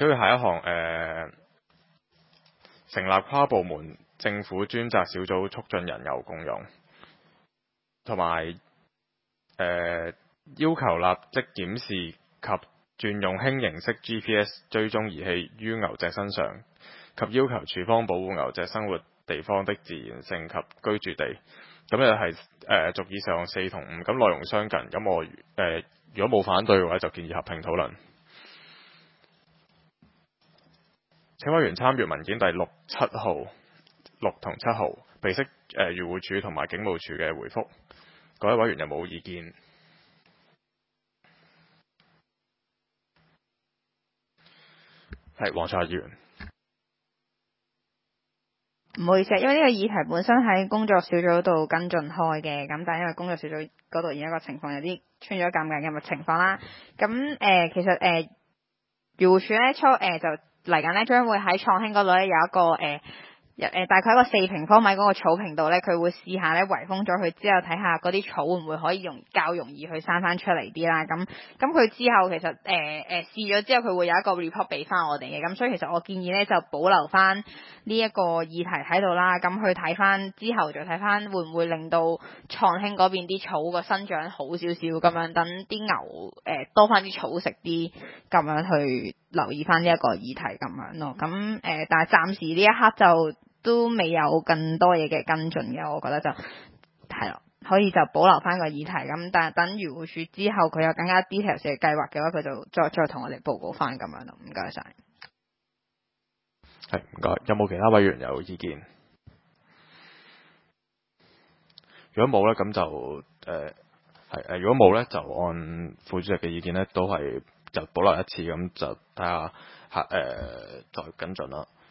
跟住下一項成立跨部門政府專責小組促進人流共用，同埋要求立即檢視及轉用輕型式 GPS 追蹤儀器於牛隻身上，及要求處方保護牛隻生活地方的自然性及居住地。咁又係逐以上4同5，咁內容相近。咁我如果冇反對嘅話，就建議合併討論。請委員參閱文件第6、7號、6同7號，備悉漁護署同埋警務處嘅回覆。各位委員有冇意見？係黃卓議員。 唔好意思，因為呢個議題本身喺工作小組度跟進開嘅，咁但係因為工作小組嗰度而家個情況有啲出咗尷尬嘅情況啦。咁其實漁護署咧就嚟緊咧將會喺創興嗰度咧有一個大概一個4平方米嗰個草坪度咧，佢會試下咧圍封咗佢之後，睇下嗰啲草會唔會可以較容易去生翻出嚟啲啦。咁佢之後其實試咗之後，佢會有一個 report 俾翻我哋嘅。咁所以其實我建議咧就保留翻呢一個議題喺度啦。咁去睇翻之後再睇翻會唔會令到創興嗰邊啲草個生長好少少咁樣，等啲牛多翻啲草食啲，咁樣去留意翻呢一個議題咁樣咯。咁但係暫時呢一刻就都未有更多嘢嘅跟進嘅，我覺得就係咯，可以就保留翻個議題咁，但係等漁護署之後佢有更加 details 嘅計劃嘅話，佢就再同我哋報告翻咁樣咯。唔該晒。 係唔該，有冇其他委員有意見？如果冇咧，咁就如果冇咧，就按副主席嘅意見咧，都係就保留一次，咁就睇下再跟進啦。